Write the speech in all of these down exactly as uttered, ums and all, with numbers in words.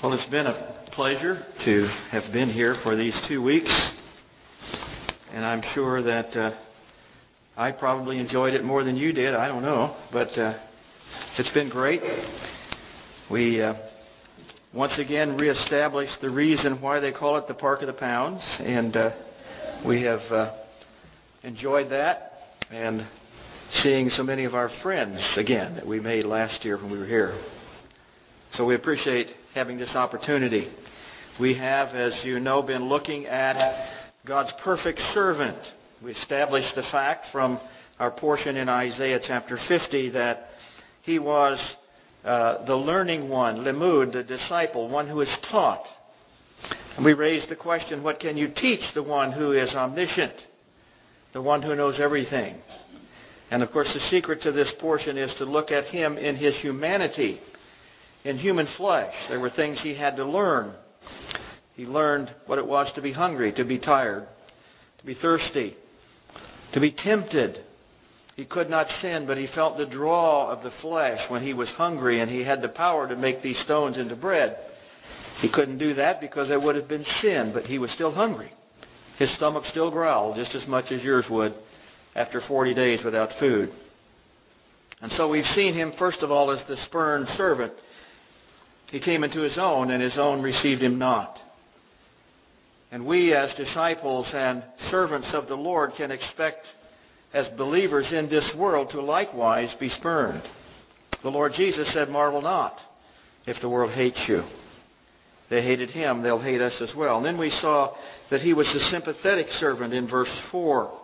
Well, it's been a pleasure to have been here for these two weeks, and I'm sure that uh, I probably enjoyed it more than you did. I don't know, but uh, it's been great. We uh, once again reestablished the reason why they call it the Park of the Pounds, and uh, we have uh, enjoyed that and seeing so many of our friends again that we made last year when we were here. So we appreciate having this opportunity. We have, as you know, been looking at God's perfect servant. We established the fact from our portion in Isaiah chapter fifty that he was uh, the learning one, limud, the disciple, one who is taught. And we raised the question, what can you teach the one who is omniscient, the one who knows everything? And of course the secret to this portion is to look at him in his humanity. In human flesh, there were things he had to learn. He learned what it was to be hungry, to be tired, to be thirsty, to be tempted. He could not sin, but he felt the draw of the flesh when he was hungry, and he had the power to make these stones into bread. He couldn't do that because there would have been sin, but he was still hungry. His stomach still growled just as much as yours would after forty days without food. And so we've seen him, first of all, as the spurned servant. He came into his own, and his own received him not. And we, as disciples and servants of the Lord, can expect, as believers in this world, to likewise be spurned. The Lord Jesus said, marvel not if the world hates you. They hated him, they'll hate us as well. And then we saw that he was the sympathetic servant in verse four.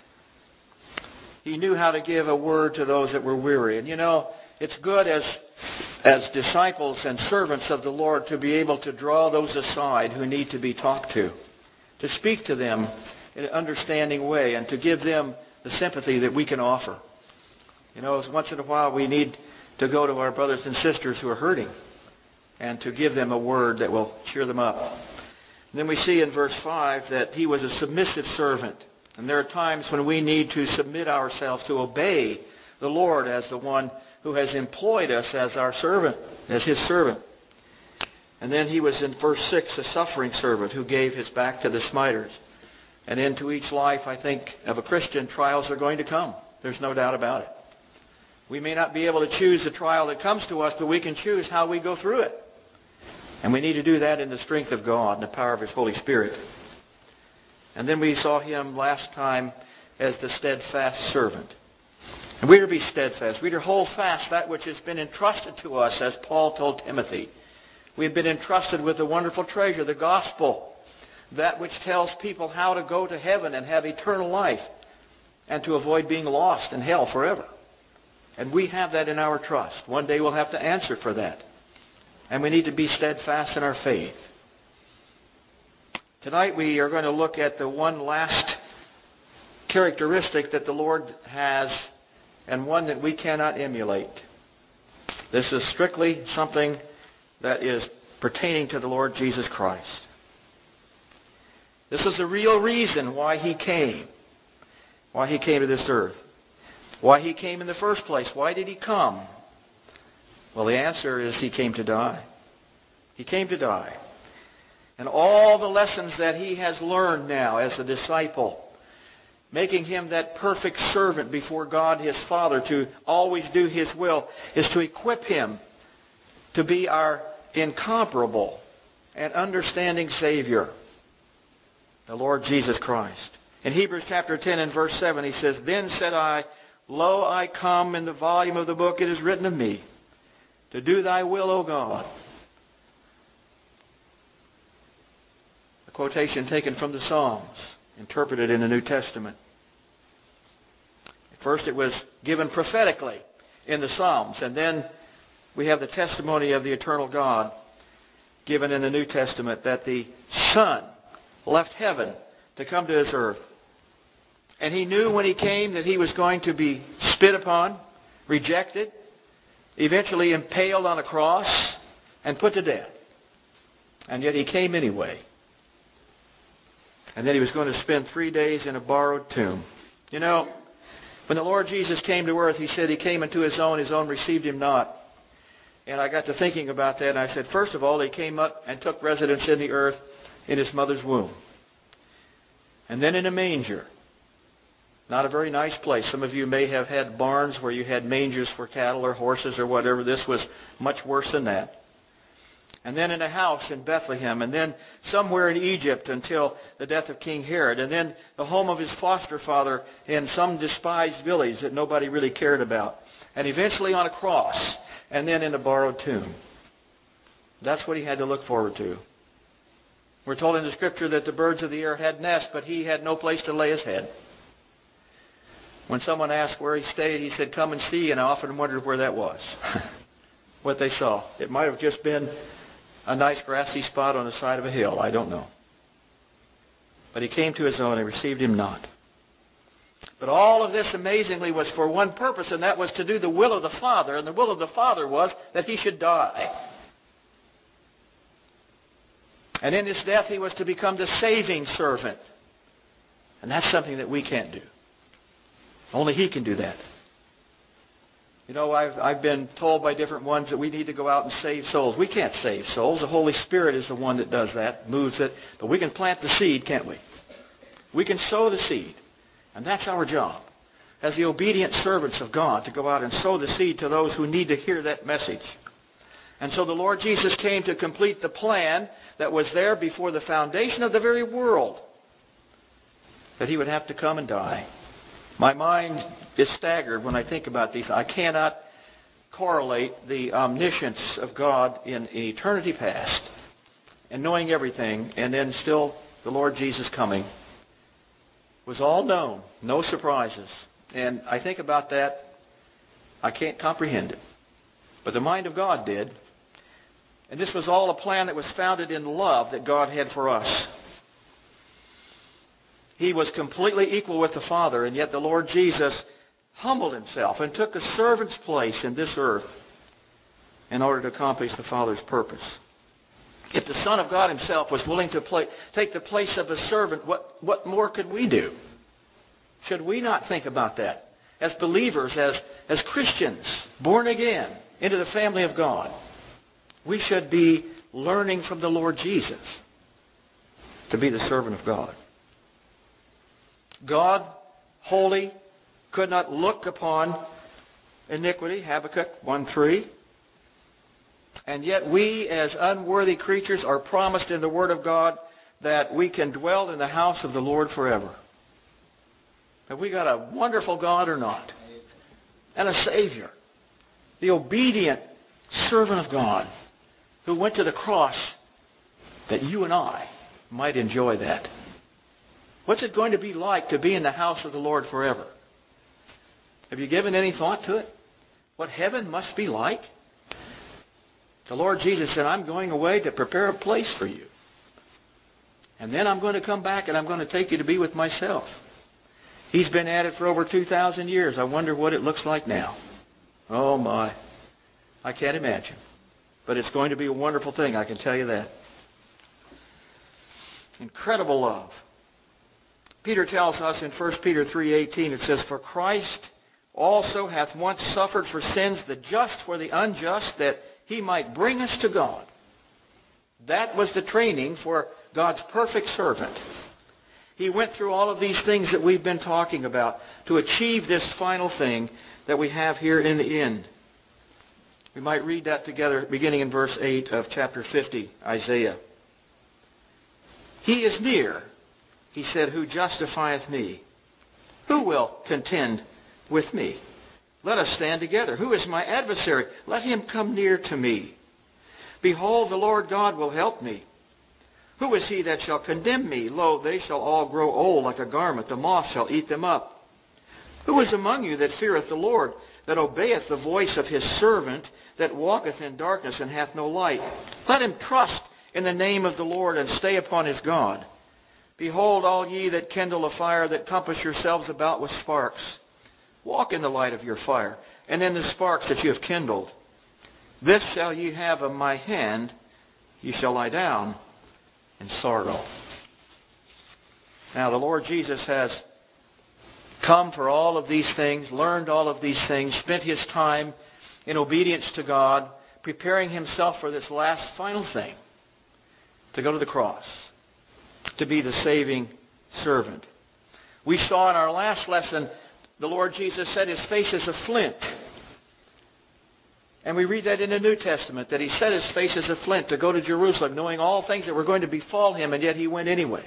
He knew how to give a word to those that were weary. And you know, it's good as as disciples and servants of the Lord to be able to draw those aside who need to be talked to, to speak to them in an understanding way, and to give them the sympathy that we can offer. You know, once in a while we need to go to our brothers and sisters who are hurting and to give them a word that will cheer them up. And then we see in verse five that he was a submissive servant. And there are times when we need to submit ourselves to obey the Lord as the one who has employed us as our servant, as his servant. And then he was in verse six, a suffering servant who gave his back to the smiters. And into each life, I think, of a Christian, trials are going to come. There's no doubt about it. We may not be able to choose the trial that comes to us, but we can choose how we go through it. And we need to do that in the strength of God and the power of his Holy Spirit. And then we saw him last time as the steadfast servant. And we are to be steadfast. We are to hold fast that which has been entrusted to us, as Paul told Timothy. We have been entrusted with the wonderful treasure, the gospel, that which tells people how to go to heaven and have eternal life and to avoid being lost in hell forever. And we have that in our trust. One day we'll have to answer for that. And we need to be steadfast in our faith. Tonight we are going to look at the one last characteristic that the Lord has, and one that we cannot emulate. This is strictly something that is pertaining to the Lord Jesus Christ. This is the real reason why he came. Why he came to this earth. Why he came in the first place. Why did he come? Well, the answer is he came to die. He came to die. And all the lessons that he has learned now as a disciple, making him that perfect servant before God his Father to always do his will, is to equip him to be our incomparable and understanding Savior, the Lord Jesus Christ. In Hebrews chapter ten and verse seven he says, Then said I, Lo, I come, in the volume of the book it is written of me, to do thy will, O God. A quotation taken from the Psalms, interpreted in the New Testament. First it was given prophetically in the Psalms, and then we have the testimony of the eternal God given in the New Testament that the Son left heaven to come to this earth. And he knew when he came that he was going to be spit upon, rejected, eventually impaled on a cross, and put to death. And yet he came anyway. And then he was going to spend three days in a borrowed tomb. You know, when the Lord Jesus came to earth, he said he came into his own, his own received him not. And I got to thinking about that, and I said, first of all, He came up and took residence in the earth in His mother's womb. And then in a manger. Not a very nice place. Some of you may have had barns where you had mangers for cattle or horses or whatever. This was much worse than that. And then in a house in Bethlehem, and then somewhere in Egypt until the death of King Herod, and then the home of His foster father in some despised village that nobody really cared about, and eventually on a cross, and then in a borrowed tomb. That's what He had to look forward to. We're told in the Scripture that the birds of the air had nests, but He had no place to lay His head. When someone asked where He stayed, He said, "Come and see," and I often wondered where that was, what they saw. It might have just been a nice grassy spot on the side of a hill. I don't know. But He came to His own and received Him not. But all of this, amazingly, was for one purpose, and that was to do the will of the Father. And the will of the Father was that He should die. And in His death, He was to become the saving servant. And that's something that we can't do. Only He can do that. You know, I've, I've been told by different ones that we need to go out and save souls. We can't save souls. The Holy Spirit is the one that does that, moves it. But we can plant the seed, can't we? We can sow the seed. And that's our job, as the obedient servants of God, to go out and sow the seed to those who need to hear that message. And so the Lord Jesus came to complete the plan that was there before the foundation of the very world, that He would have to come and die. My mind is staggered when I think about these. I cannot correlate the omniscience of God in eternity past and knowing everything, and then still the Lord Jesus coming. Was all known, no surprises. And I think about that, I can't comprehend it. But the mind of God did. And this was all a plan that was founded in love that God had for us. He was completely equal with the Father, and yet the Lord Jesus humbled Himself and took a servant's place in this earth in order to accomplish the Father's purpose. If the Son of God Himself was willing to play, take the place of a servant, what, what more could we do? Should we not think about that? As believers, as, as Christians, born again into the family of God, we should be learning from the Lord Jesus to be the servant of God. God, holy, could not look upon iniquity, Habakkuk one three. And yet we, as unworthy creatures, are promised in the Word of God that we can dwell in the house of the Lord forever. Have we got a wonderful God or not? And a Savior. The obedient servant of God who went to the cross that you and I might enjoy that. What's it going to be like to be in the house of the Lord forever? Have you given any thought to it? What heaven must be like? The Lord Jesus said, "I'm going away to prepare a place for you. And then I'm going to come back and I'm going to take you to be with myself." He's been at it for over two thousand years. I wonder what it looks like now. Oh my. I can't imagine. But it's going to be a wonderful thing, I can tell you that. Incredible love. Peter tells us in First Peter three eighteen, it says, "For Christ also hath once suffered for sins, the just for the unjust, that He might bring us to God." That was the training for God's perfect servant. He went through all of these things that we've been talking about to achieve this final thing that we have here in the end. We might read that together beginning in verse eight of chapter fifty, Isaiah. "He is near," He said, "who justifieth me. Who will contend with me? Let us stand together. Who is my adversary? Let him come near to me. Behold, the Lord God will help me. Who is he that shall condemn me? Lo, they shall all grow old like a garment. The moth shall eat them up. Who is among you that feareth the Lord, that obeyeth the voice of His servant, that walketh in darkness and hath no light? Let him trust in the name of the Lord, and stay upon his God. Behold, all ye that kindle a fire, that compass yourselves about with sparks. Walk in the light of your fire, and in the sparks that you have kindled. This shall ye have of my hand, ye shall lie down in sorrow." Now the Lord Jesus has come for all of these things, learned all of these things, spent His time in obedience to God, preparing himself for this last final thing, to go to the cross, to be the saving servant. We saw in our last lesson, the Lord Jesus said his face is a flint. And we read that in the New Testament, that he set his face as a flint to go to Jerusalem, knowing all things that were going to befall him, and yet he went anyway.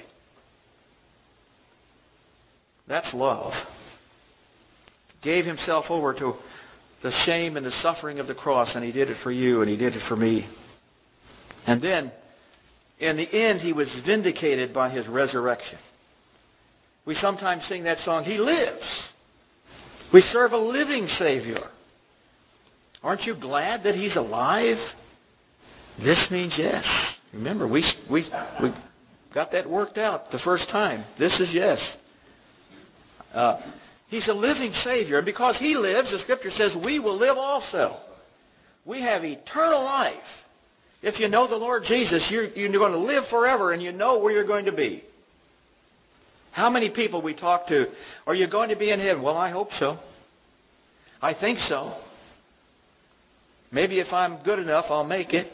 That's love. Gave himself over to the shame and the suffering of the cross, and he did it for you, and he did it for me. And then, in the end, he was vindicated by his resurrection. We sometimes sing that song, He lives. We serve a living Savior. Aren't you glad that He's alive? This means yes. Remember, we we we got that worked out the first time. This is yes. Uh, he's a living Savior. And because He lives, the Scripture says we will live also. We have eternal life. If you know the Lord Jesus, you're, you're going to live forever and you know where you're going to be. How many people we talk to, are you going to be in heaven? Well, I hope so. I think so. Maybe if I'm good enough, I'll make it.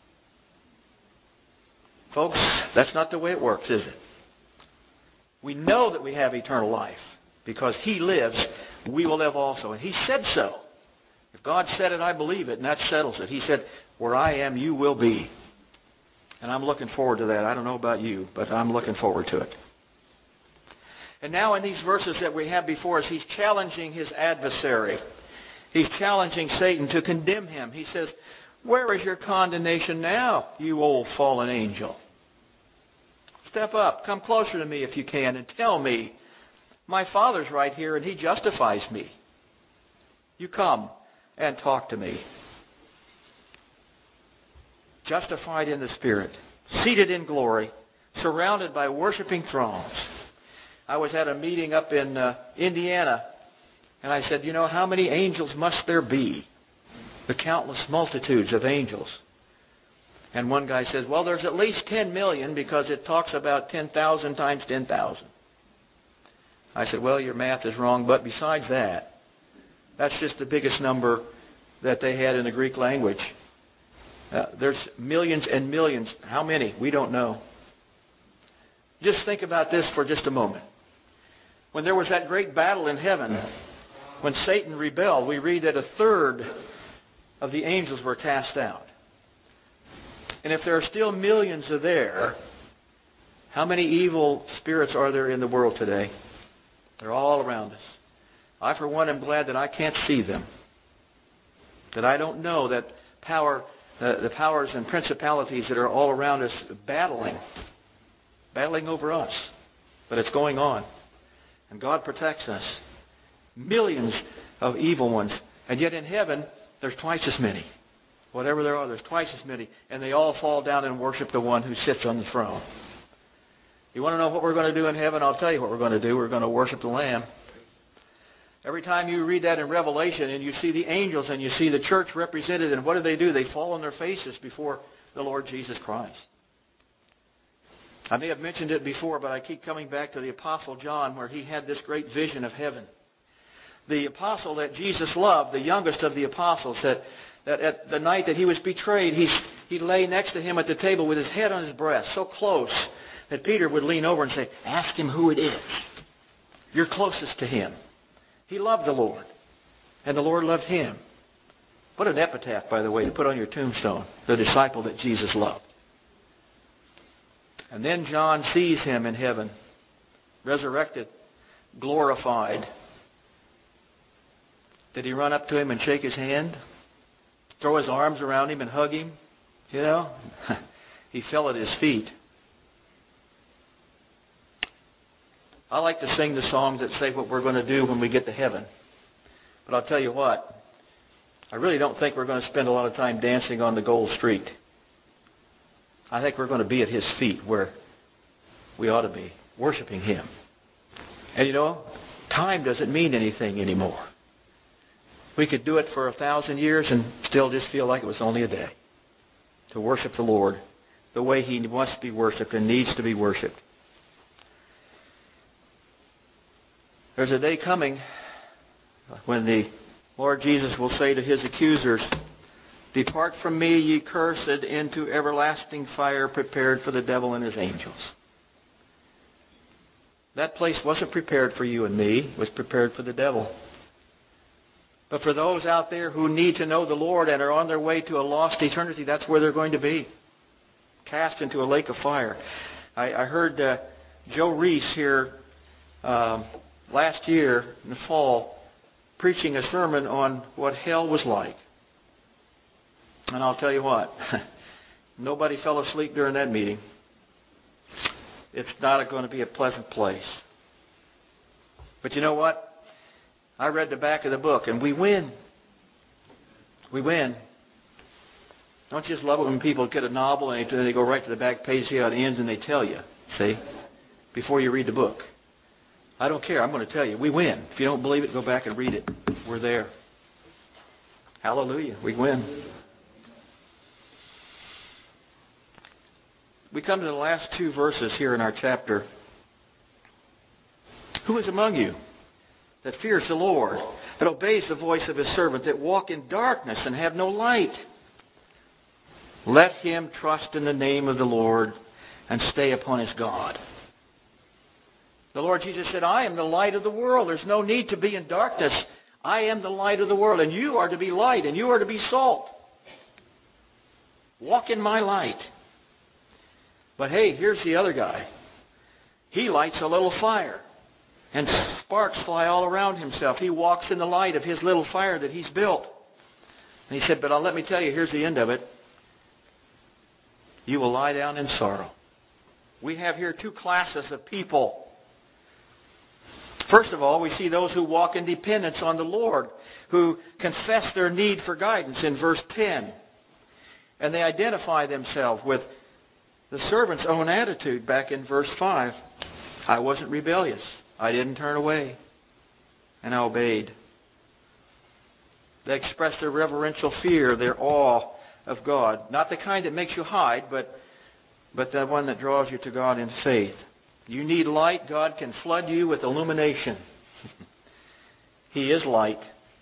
Folks, that's not the way it works, is it? We know that we have eternal life. Because He lives, we will live also. And He said so. If God said it, I believe it, and that settles it. He said, where I am, you will be. And I'm looking forward to that. I don't know about you, but I'm looking forward to it. And now in these verses that we have before us, He's challenging His adversary. He's challenging Satan to condemn him. He says, where is your condemnation now, you old fallen angel? Step up, come closer to me if you can, and tell me, my Father's right here and He justifies me. You come and talk to me. Justified in the Spirit, seated in glory, surrounded by worshiping throngs. I was at a meeting up in uh, Indiana, and I said, you know, how many angels must there be? The countless multitudes of angels. And one guy says, well, there's at least ten million because it talks about ten thousand times ten thousand. I said, well, your math is wrong, but besides that, that's just the biggest number that they had in the Greek language. Uh, there's millions and millions. How many? We don't know. Just think about this for just a moment. When there was that great battle in heaven, when Satan rebelled, we read that a third of the angels were cast out. And if there are still millions of there, how many evil spirits are there in the world today? They're all around us. I, for one, am glad that I can't see them. That I don't know that power, uh, the powers and principalities that are all around us battling, battling over us. But it's going on. And God protects us. Millions of evil ones. And yet in heaven, there's twice as many. Whatever there are, there's twice as many. And they all fall down and worship the one who sits on the throne. You want to know what we're going to do in heaven? I'll tell you what we're going to do. We're going to worship the Lamb. Every time you read that in Revelation and you see the angels and you see the church represented, and what do they do? They fall on their faces before the Lord Jesus Christ. I may have mentioned it before, but I keep coming back to the Apostle John, where he had this great vision of heaven. The apostle that Jesus loved, the youngest of the apostles, that, that at the night that he was betrayed, he, he lay next to him at the table with his head on his breast, so close that Peter would lean over and say, ask him who it is. You're closest to him. He loved the Lord, and the Lord loved him. What an epitaph, by the way, to put on your tombstone, the disciple that Jesus loved. And then John sees him in heaven, resurrected, glorified. Did he run up to him and shake his hand? Throw his arms around him and hug him? You know? He fell at his feet. I like to sing the songs that say what we're going to do when we get to heaven. But I'll tell you what, I really don't think we're going to spend a lot of time dancing on the gold street. I think we're going to be at His feet where we ought to be, worshiping Him. And you know, time doesn't mean anything anymore. We could do it for a thousand years and still just feel like it was only a day. To worship the Lord the way He wants to be worshipped and needs to be worshipped. There's a day coming when the Lord Jesus will say to His accusers, Depart from me, ye cursed, into everlasting fire prepared for the devil and his angels. That place wasn't prepared for you and me. It was prepared for the devil. But for those out there who need to know the Lord and are on their way to a lost eternity, that's where they're going to be. Cast into a lake of fire. I, I heard uh, Joe Reese here um, last year in the fall preaching a sermon on what hell was like. And I'll tell you what, nobody fell asleep during that meeting. It's not going to be a pleasant place. But you know what? I read the back of the book, and we win. We win. Don't you just love it when people get a novel and they go right to the back page, see how it ends, and they tell you, see, before you read the book. I don't care. I'm going to tell you. We win. If you don't believe it, go back and read it. We're there. Hallelujah. We win. We come to the last two verses here in our chapter. Who is among you that fears the Lord, that obeys the voice of His servant, that walk in darkness and have no light? Let him trust in the name of the Lord and stay upon his God. The Lord Jesus said, I am the light of the world. There's no need to be in darkness. I am the light of the world, and you are to be light, and you are to be salt. Walk in my light. But hey, here's the other guy. He lights a little fire, and sparks fly all around himself. He walks in the light of his little fire that he's built. And he said, but I'll let me tell you, here's the end of it. You will lie down in sorrow. We have here two classes of people. First of all, we see those who walk in dependence on the Lord, who confess their need for guidance in verse ten. And they identify themselves with the servant's own attitude back in verse five. I wasn't rebellious. I didn't turn away. And I obeyed. They express their reverential fear, their awe of God. Not the kind that makes you hide, but, but the one that draws you to God in faith. You need light, God can flood you with illumination. He is light.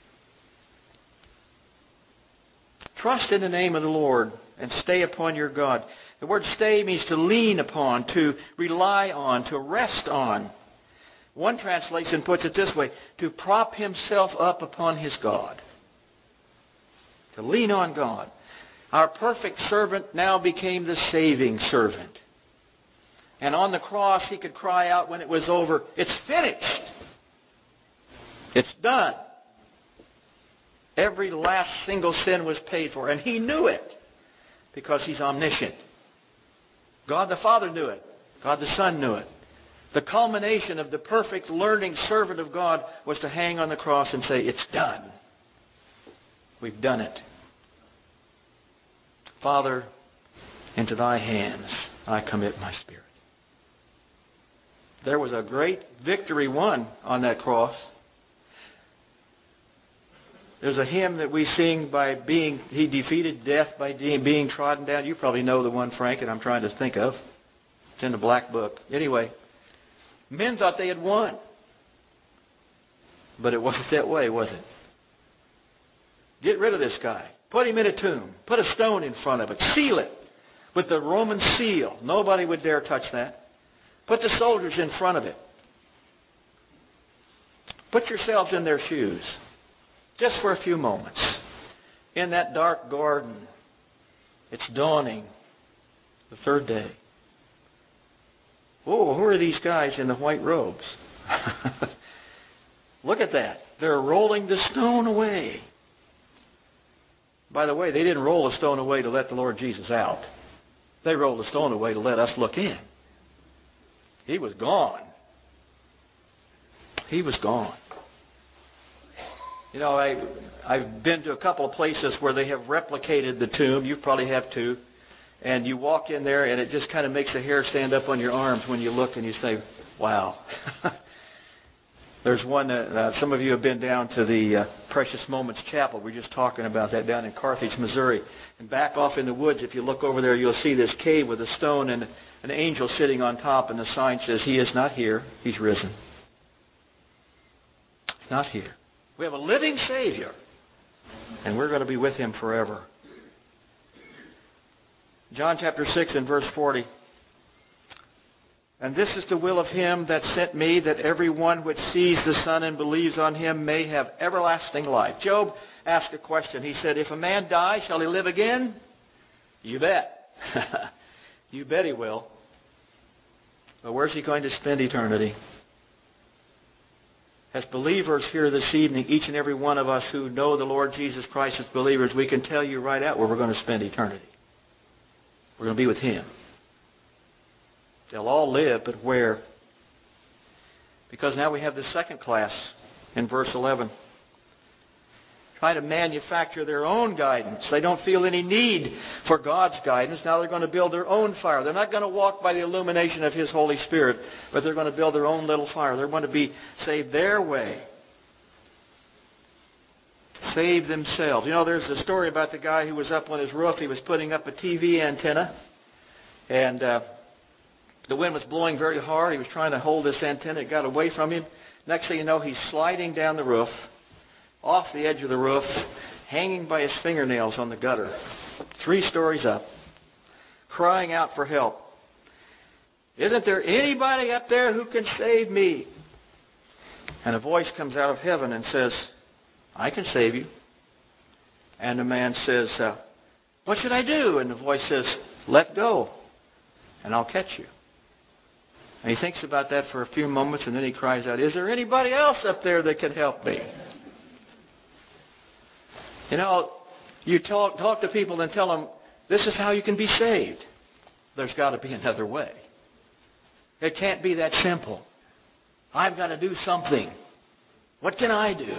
Trust in the name of the Lord and stay upon your God. The word stay means to lean upon, to rely on, to rest on. One translation puts it this way, to prop himself up upon his God. To lean on God. Our perfect servant now became the saving servant. And on the cross, he could cry out when it was over, it's finished. It's done. Every last single sin was paid for. And he knew it because he's omniscient. God the Father knew it. God the Son knew it. The culmination of the perfect learning servant of God was to hang on the cross and say, it's done. We've done it. Father, into thy hands I commit my spirit. There was a great victory won on that cross. There's a hymn that we sing by being, he defeated death by being trodden down. You probably know the one, Frank, that I'm trying to think of. It's in the black book. Anyway, men thought they had won. But it wasn't that way, was it? Get rid of this guy. Put him in a tomb. Put a stone in front of it. Seal it with the Roman seal. Nobody would dare touch that. Put the soldiers in front of it. Put yourselves in their shoes. Just for a few moments. In that dark garden. It's dawning. The third day. Oh, who are these guys in the white robes? Look at that. They're rolling the stone away. By the way, they didn't roll the stone away to let the Lord Jesus out. They rolled the stone away to let us look in. He was gone. He was gone. You know, I, I've been to a couple of places where they have replicated the tomb. You probably have too. And you walk in there and it just kind of makes the hair stand up on your arms when you look and you say, wow. There's one, uh, some of you have been down to the uh, Precious Moments Chapel. We're just talking about that down in Carthage, Missouri. And back off in the woods, if you look over there, you'll see this cave with a stone and an angel sitting on top. And the sign says, he is not here, he's risen. He's not here. We have a living Savior. And we're going to be with him forever. John chapter six and verse forty. And this is the will of him that sent me, that every one which sees the Son and believes on him may have everlasting life. Job asked a question. He said, if a man die, shall he live again? You bet. You bet he will. But where's he going to spend eternity? As believers here this evening, each and every one of us who know the Lord Jesus Christ as believers, we can tell you right out where we're going to spend eternity. We're going to be with him. They'll all live, but where? Because now we have the second class in verse eleven. Trying to manufacture their own guidance. They don't feel any need for God's guidance. Now they're going to build their own fire. They're not going to walk by the illumination of His Holy Spirit, but they're going to build their own little fire. They're going to be saved their way. Save themselves. You know, there's a story about the guy who was up on his roof. He was putting up a T V antenna, and uh, the wind was blowing very hard. He was trying to hold this antenna. It got away from him. Next thing you know, he's sliding down the roof, off the edge of the roof, hanging by his fingernails on the gutter, three stories up, crying out for help. Isn't there anybody up there who can save me? And a voice comes out of heaven and says, I can save you. And the man says, uh, what should I do? And the voice says, let go, and I'll catch you. And he thinks about that for a few moments, and then he cries out, is there anybody else up there that can help me? You know, you talk, talk to people and tell them, this is how you can be saved. There's got to be another way. It can't be that simple. I've got to do something. What can I do?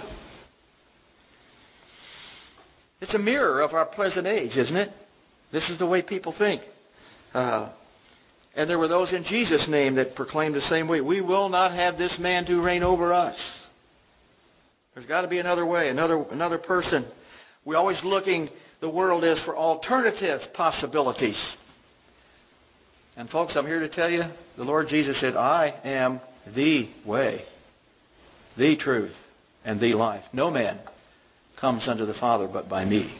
It's a mirror of our present age, isn't it? This is the way people think. Uh, and there were those in Jesus' name that proclaimed the same way. We will not have this man to reign over us. There's got to be another way, another another person. We're always looking, the world is, for alternative possibilities. And folks, I'm here to tell you, the Lord Jesus said, I am the way, the truth, and the life. No man comes unto the Father but by me.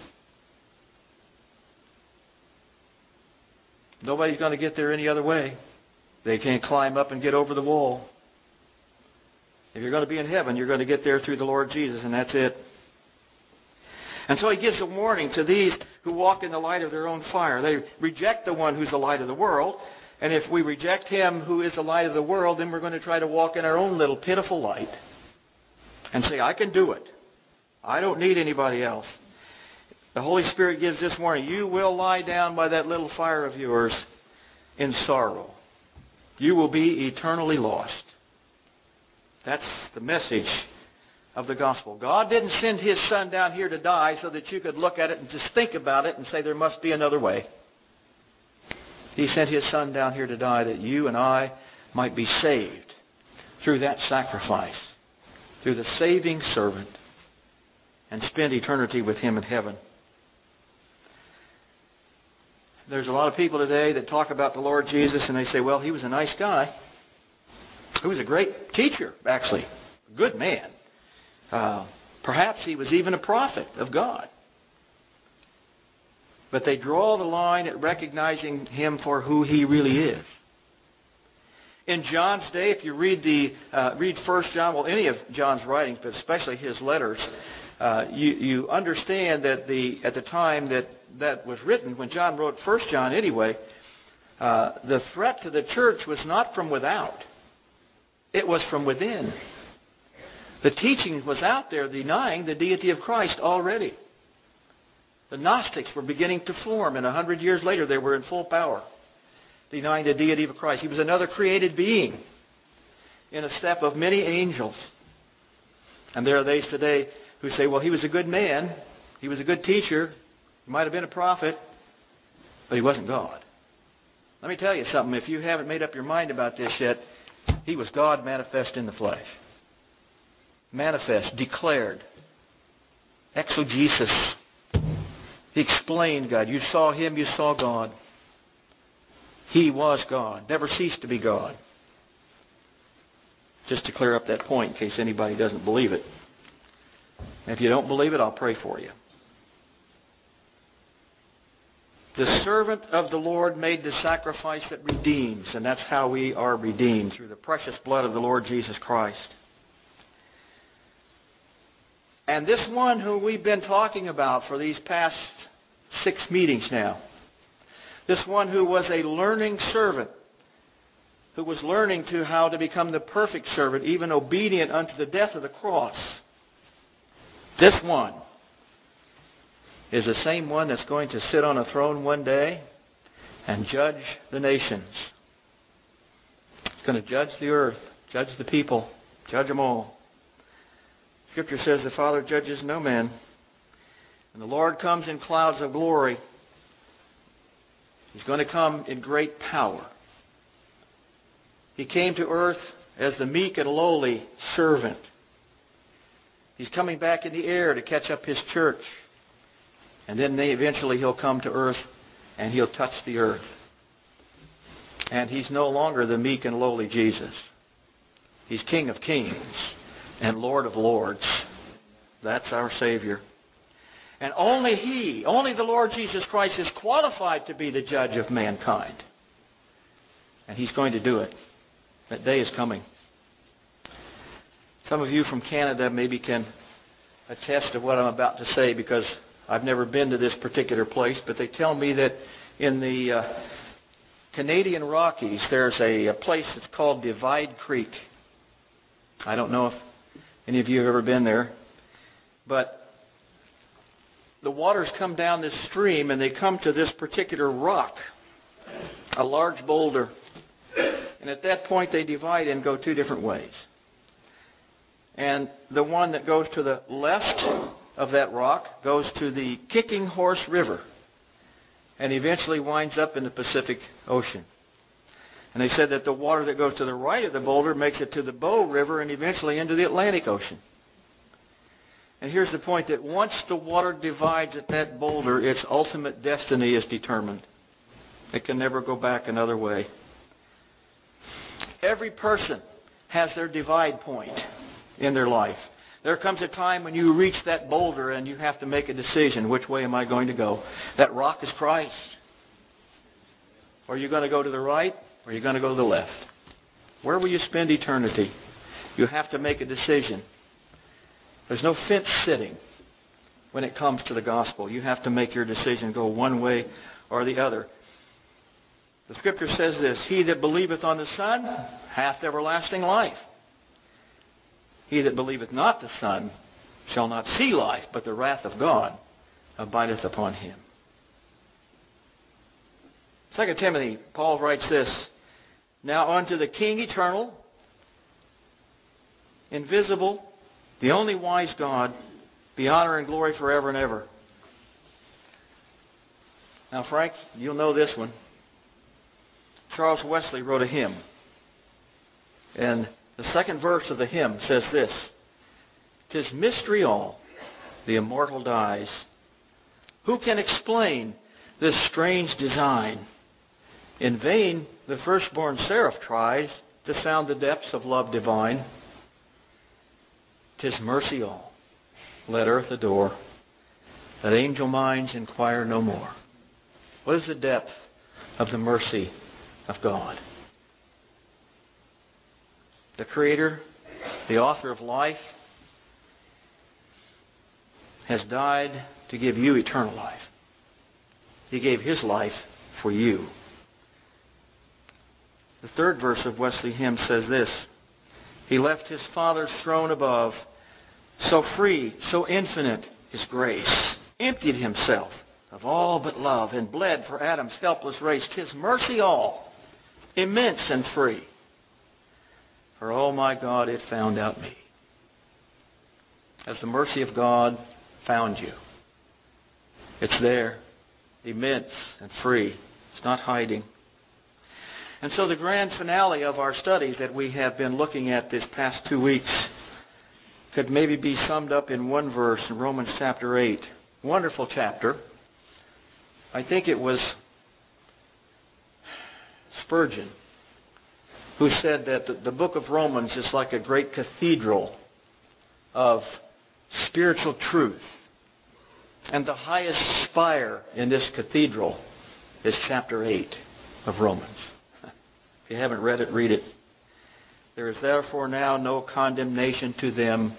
Nobody's going to get there any other way. They can't climb up and get over the wall. If you're going to be in heaven, you're going to get there through the Lord Jesus, and that's it. And so he gives a warning to these who walk in the light of their own fire. They reject the one who's the light of the world. And if we reject him who is the light of the world, then we're going to try to walk in our own little pitiful light and say, I can do it. I don't need anybody else. The Holy Spirit gives this warning. You will lie down by that little fire of yours in sorrow. You will be eternally lost. That's the message of the gospel. God didn't send His Son down here to die so that you could look at it and just think about it and say there must be another way. He sent His Son down here to die that you and I might be saved through that sacrifice, through the saving servant, and spend eternity with Him in heaven. There's a lot of people today that talk about the Lord Jesus and they say, well, He was a nice guy. He was a great teacher, actually. A good man. Uh, perhaps He was even a prophet of God. But they draw the line at recognizing Him for who He really is. In John's day, if you read the uh, read First John, well, any of John's writings, but especially his letters, uh, you, you understand that the at the time that that was written, when John wrote First John anyway, uh, the threat to the church was not from without. It was from within. The teaching was out there denying the deity of Christ already. The Gnostics were beginning to form, and a hundred years later they were in full power, denying the deity of Christ. He was another created being in a step of many angels. And there are those today who say, well, he was a good man, he was a good teacher, he might have been a prophet, but he wasn't God. Let me tell you something. If you haven't made up your mind about this yet, he was God manifest in the flesh. Manifest, declared. Exegesis. He explained God. You saw Him, you saw God. He was God. Never ceased to be God. Just to clear up that point in case anybody doesn't believe it. And if you don't believe it, I'll pray for you. The servant of the Lord made the sacrifice that redeems, and that's how we are redeemed, through the precious blood of the Lord Jesus Christ. And this one who we've been talking about for these past six meetings now, this one who was a learning servant, who was learning to how to become the perfect servant, even obedient unto the death of the cross, this one is the same one that's going to sit on a throne one day and judge the nations. He's going to judge the earth, judge the people, judge them all. Scripture says the Father judges no man. And the Lord comes in clouds of glory. He's going to come in great power. He came to earth as the meek and lowly servant. He's coming back in the air to catch up His church. And then eventually He'll come to earth and He'll touch the earth. And He's no longer the meek and lowly Jesus. He's King of kings and Lord of lords. That's our Savior. And only He, only the Lord Jesus Christ is qualified to be the judge of mankind. And He's going to do it. That day is coming. Some of you from Canada maybe can attest to what I'm about to say, because I've never been to this particular place, but they tell me that in the uh, Canadian Rockies there's a, a place that's called Divide Creek. I don't know if any of you have ever been there, but the waters come down this stream and they come to this particular rock, a large boulder, and at that point they divide and go two different ways. And the one that goes to the left of that rock goes to the Kicking Horse River and eventually winds up in the Pacific Ocean. And they said that the water that goes to the right of the boulder makes it to the Bow River and eventually into the Atlantic Ocean. And here's the point, that once the water divides at that boulder, its ultimate destiny is determined. It can never go back another way. Every person has their divide point in their life. There comes a time when you reach that boulder and you have to make a decision. Which way am I going to go? That rock is Christ. Are you going to go to the right, or are you going to go to the left? Where will you spend eternity? You have to make a decision. There's no fence sitting when it comes to the gospel. You have to make your decision, go one way or the other. The Scripture says this, "He that believeth on the Son hath everlasting life. He that believeth not the Son shall not see life, but the wrath of God abideth upon him." Second Timothy, Paul writes this, "Now unto the King eternal, invisible, the only wise God, be honor and glory forever and ever." Now, Frank, you'll know this one. Charles Wesley wrote a hymn. And the second verse of the hymn says this, "'Tis mystery all, the immortal dies. Who can explain this strange design? In vain the firstborn seraph tries to sound the depths of love divine. 'Tis mercy all, let earth adore, let angel minds inquire no more." What is the depth of the mercy of God? The Creator, the author of life, has died to give you eternal life. He gave His life for you. The third verse of Wesley hymn says this, "He left His Father's throne above, so free, so infinite His grace, emptied Himself of all but love, and bled for Adam's helpless race. 'Tis mercy all, immense and free. For, oh my God, it found out me." Has the mercy of God found you? It's there, immense and free. It's not hiding. And so the grand finale of our studies that we have been looking at this past two weeks could maybe be summed up in one verse in Romans chapter eight. Wonderful chapter. I think it was Spurgeon who said that the, the book of Romans is like a great cathedral of spiritual truth. And the highest spire in this cathedral is chapter eight of Romans. If you haven't read it, read it. There is therefore now no condemnation to them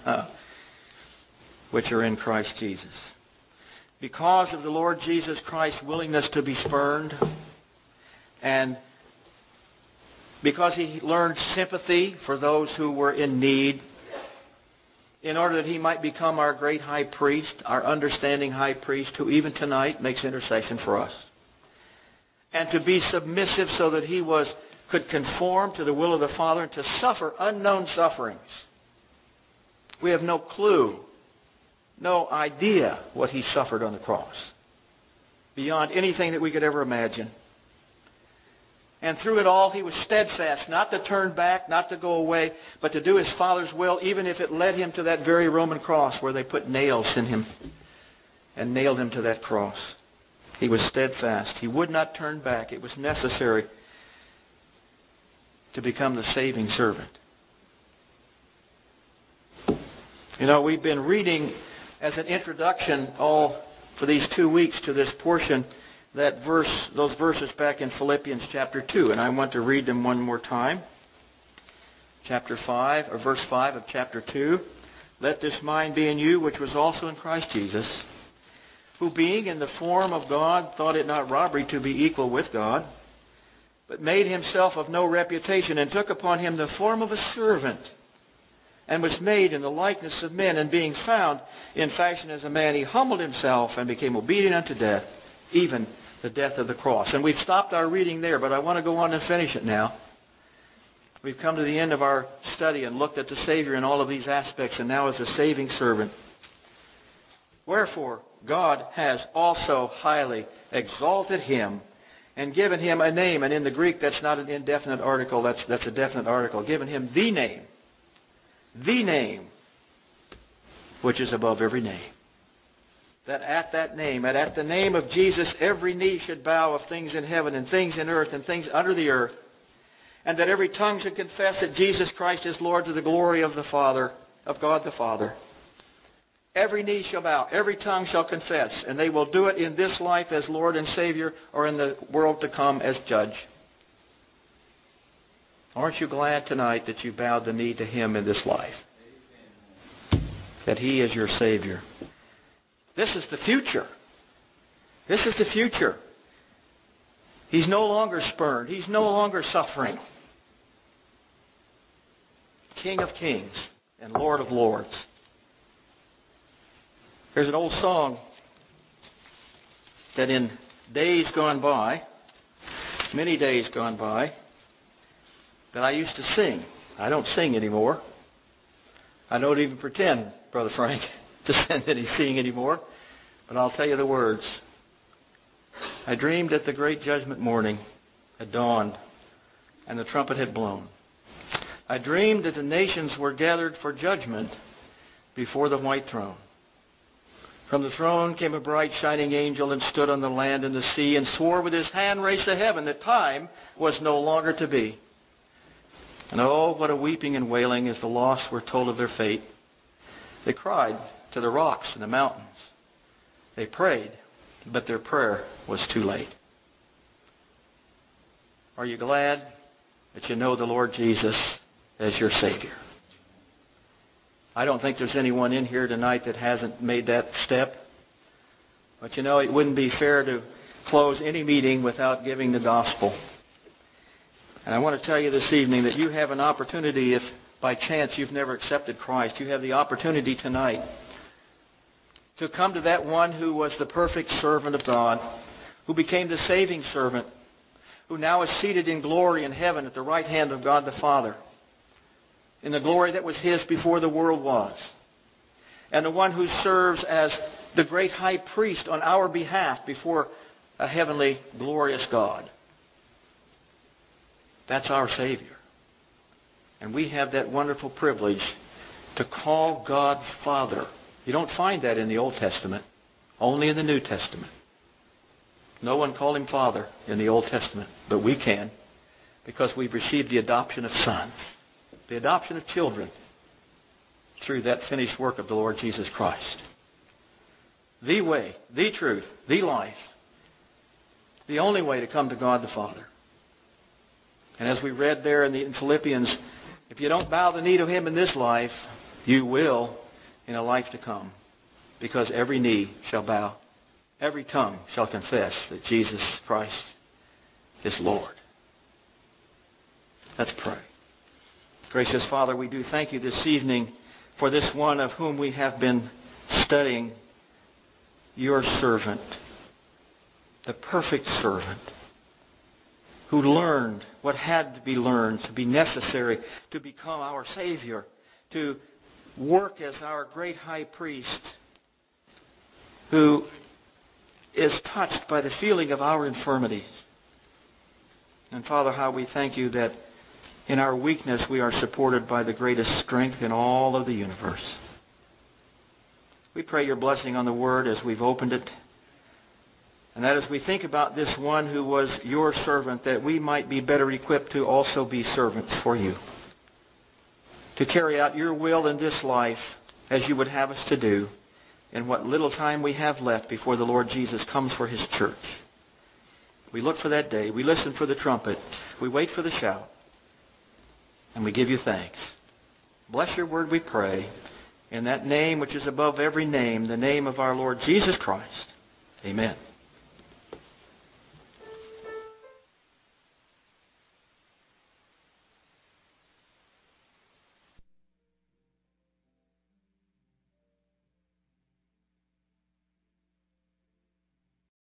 which are in Christ Jesus. Because of the Lord Jesus Christ's willingness to be spurned, and because He learned sympathy for those who were in need, in order that He might become our great high priest, our understanding high priest, who even tonight makes intercession for us. And to be submissive so that He was could conform to the will of the Father and to suffer unknown sufferings. We have no clue, no idea what He suffered on the cross, beyond anything that we could ever imagine. And through it all, He was steadfast, not to turn back, not to go away, but to do His Father's will, even if it led Him to that very Roman cross where they put nails in Him and nailed Him to that cross. He was steadfast. He would not turn back. It was necessary to become the saving servant. You know, we've been reading as an introduction all for these two weeks to this portion, that verse, those verses back in Philippians chapter two, and I want to read them one more time. Chapter five, or verse five of chapter two. Let this mind be in you, which was also in Christ Jesus, who being in the form of God, thought it not robbery to be equal with God, but made Himself of no reputation, and took upon Him the form of a servant, and was made in the likeness of men, and being found in fashion as a man, He humbled Himself and became obedient unto death, even the death of the cross. And we've stopped our reading there, but I want to go on and finish it now. We've come to the end of our study and looked at the Savior in all of these aspects, and now as a saving servant. Wherefore, God has also highly exalted Him and given Him a name. And in the Greek, that's not an indefinite article, that's, that's a definite article. Given Him the name. The name which is above every name. That at that name, and at the name of Jesus, every knee should bow of things in heaven and things in earth and things under the earth, and that every tongue should confess that Jesus Christ is Lord, to the glory of the Father, of God the Father. Every knee shall bow, every tongue shall confess, and they will do it in this life as Lord and Savior, or in the world to come as Judge. Aren't you glad tonight that you bowed the knee to Him in this life? That He is your Savior. This is the future. This is the future. He's no longer spurned. He's no longer suffering. King of kings and Lord of lords. There's an old song that in days gone by, many days gone by, that I used to sing. I don't sing anymore. I don't even pretend, Brother Frank, to send any sing anymore. But I'll tell you the words. I dreamed that the great judgment morning had dawned and the trumpet had blown. I dreamed that the nations were gathered for judgment before the white throne. From the throne came a bright shining angel and stood on the land and the sea and swore with his hand raised to heaven that time was no longer to be. And oh, what a weeping and wailing as the lost were told of their fate. They cried to the rocks and the mountains. They prayed, but their prayer was too late. Are you glad that you know the Lord Jesus as your Savior? I don't think there's anyone in here tonight that hasn't made that step. But you know, it wouldn't be fair to close any meeting without giving the gospel. And I want to tell you this evening that you have an opportunity, if by chance you've never accepted Christ, you have the opportunity tonight to come to that one who was the perfect servant of God, who became the saving servant, who now is seated in glory in heaven at the right hand of God the Father, in the glory that was His before the world was, and the one who serves as the great high priest on our behalf before a heavenly, glorious God. That's our Savior. And we have that wonderful privilege to call God Father. You don't find that in the Old Testament, only in the New Testament. No one called Him Father in the Old Testament, but we can, because we've received the adoption of sons, the adoption of children, through that finished work of the Lord Jesus Christ. The way, the truth, the life, the only way to come to God the Father. And as we read there in, the, in Philippians, if you don't bow the knee to Him in this life, you will in a life to come. Because every knee shall bow, every tongue shall confess that Jesus Christ is Lord. Let's pray. Gracious Father, we do thank You this evening for this one of whom we have been studying, Your servant, the perfect servant, who learned what had to be learned to be necessary to become our Savior, to work as our great high priest, who is touched by the feeling of our infirmities. And Father, how we thank You that in our weakness we are supported by the greatest strength in all of the universe. We pray Your blessing on the Word as we've opened it, and that as we think about this one who was Your servant, that we might be better equipped to also be servants for You, to carry out Your will in this life as You would have us to do in what little time we have left before the Lord Jesus comes for His church. We look for that day. We listen for the trumpet. We wait for the shout. And we give You thanks. Bless Your word, we pray, in that name which is above every name, the name of our Lord Jesus Christ. Amen.